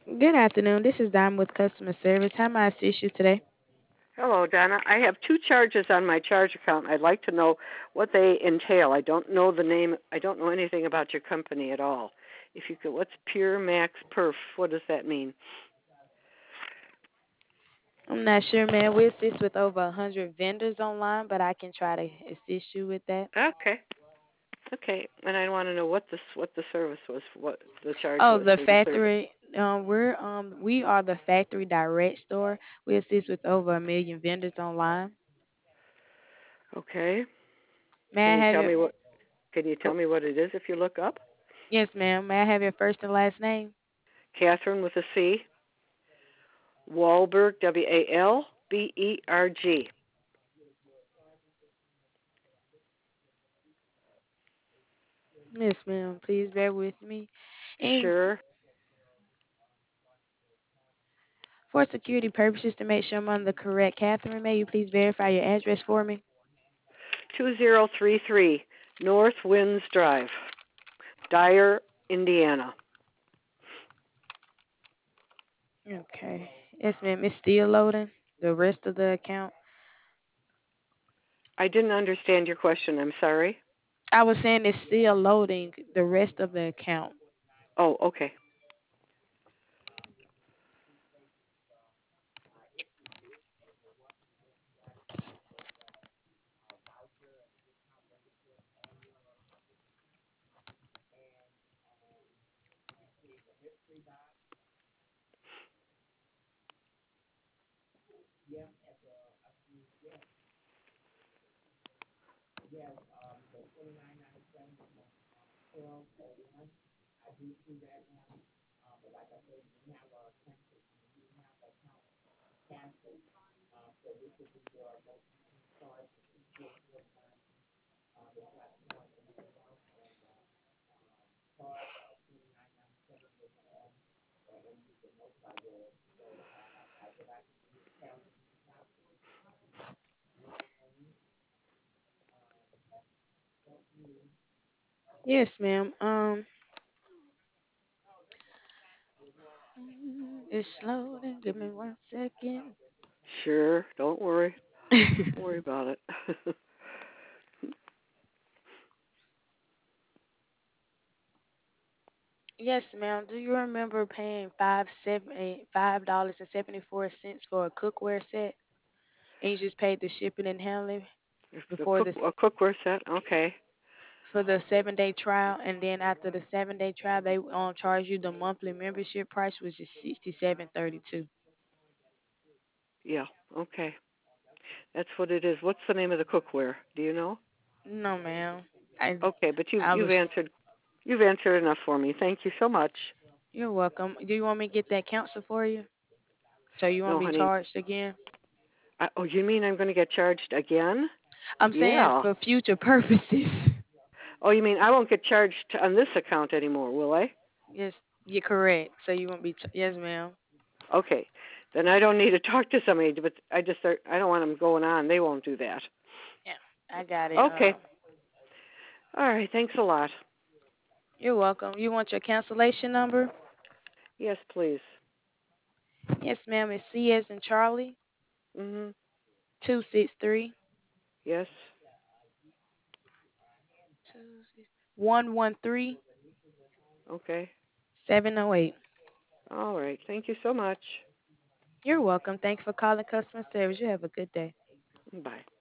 Good afternoon. This is Dime with customer service. How may I assist you today? Hello, Donna. I have two charges on my charge account. I'd like to know what they entail. I don't know the name. I don't know anything about your company at all. If you could, what's Pure Max Perf? What does that mean? I'm not sure, man. We assist with over 100 vendors online, but I can try to assist you with that. Okay. Okay. And I want to know what the service was, what the charge Oh, was the for the service. factory. We are the factory direct store. We assist with over 1 million vendors online. Okay. May Can I you have tell your? me what? Can you Oh, tell me what it is if you look up? yes, ma'am. May I have your first and last name? Catherine with a C. Wahlberg, Walberg. Yes, ma'am. Please bear with me. And Sure. for security purposes, to make sure I'm on the correct Catherine, may you please verify your address for me? 2033 North Winds Drive, Dyer, Indiana. Okay. Yes, ma'am. It's still loading. The rest of the account. I didn't understand your question. I'm sorry. I was saying it's still loading the rest of the account. Oh, okay. Yes, ma'am. It's loading. Give me 1 second. Sure. Don't worry. Don't worry about it. Yes, ma'am. Do you remember paying $5.74 for a cookware set, and you just paid the shipping and handling the before cook this a cookware set. Okay. for the 7 day trial, and then after the 7 day trial, they charge you the monthly membership price, which is $67.32. Yeah. Okay. That's what it is. What's the name of the cookware? Do you know? No, ma'am. I Okay, but I you've was. answered enough for me. Thank you so much. You're welcome. Do you want me to get that canceled for you? So you won't No, be honey. charged again? Oh, you mean I'm going to get charged again? I'm saying Yeah. for future purposes. Oh, you mean I won't get charged on this account anymore, will I? Yes, you're correct. So you won't be. Yes, ma'am. Okay. Then I don't need to talk to somebody, but I don't want them going on. They won't do that. Yeah, I got it. Okay. All right. Thanks a lot. You're welcome. You want your cancellation number? Yes, please. Yes, ma'am. It's C as in Charlie Mhm. 263 Yes. 113 Okay. 708. All right. Thank you so much. You're welcome. Thank you for calling customer service. You have a good day. Bye.